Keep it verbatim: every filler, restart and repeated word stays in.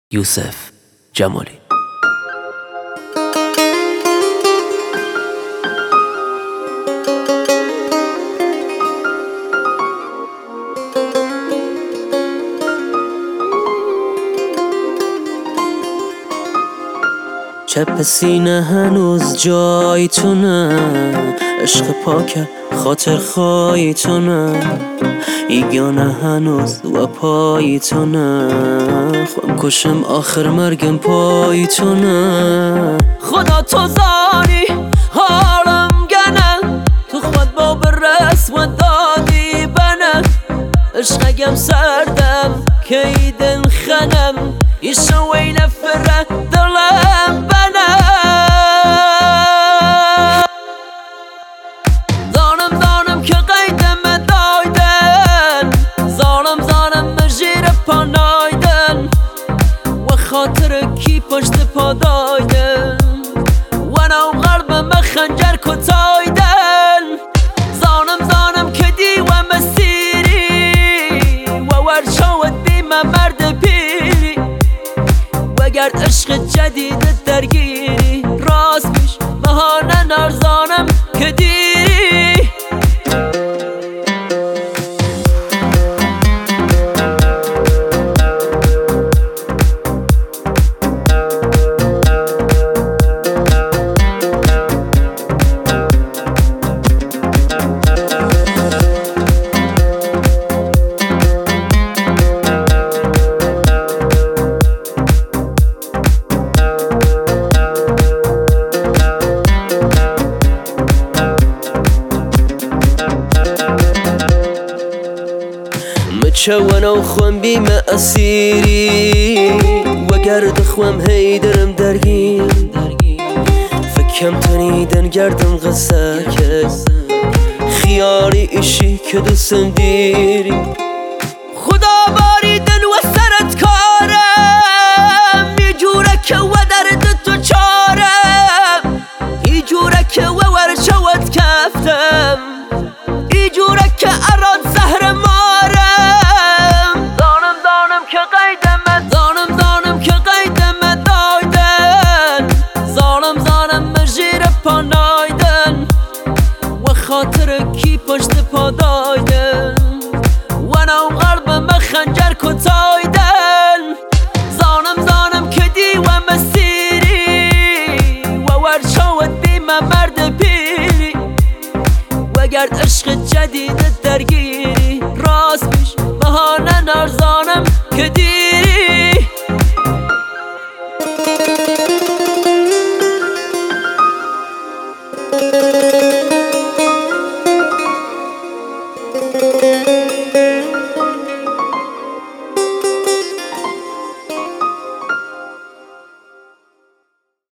یوسف جمالی. چپ سینه هنوز جای تو نه، عشق پاک خاطر خواهی تو نه، ایگانه هنوز و پای تو نه، خودم کشم آخر مرگم پای تو نه. خدا تو زانی حالم گنه، تو خود با برس و دادی بنه، عشقگم سردم که ایدن خنم، ایشو وی نفره دلم بنه. زانم زانم که قیدم دایدن، زانم زانم مجیر پا نایدن، و خاطر کی پشت پا دایدن، و نو غرب مخنجر کتایدن. زانم زانم که دی و مسیری، و ورشاوت بیم مرد پیری، وگرد عشق جدید درگیری، راست پیش بهانه نرزانم که دیری. چوانو خوام بیم اسیری، وگرد خوام هیدرم درگیر، فکم تنیدن گردم غصه کس، خیاری ایشی که دوستم دیری. خدا باریدن و سرت کارم، یه جوره که و درد تو چارم، یه جوره که و ورشوت کفتم، یه جوره که اراد زهر مارم. خاطر کی پشت پا دایدن، و نو غرب مخنجر کتایدن. زانم زانم که دی و مسیری، و ورشاوت بیم مرد پیری، وگرد عشق جدید درگیر.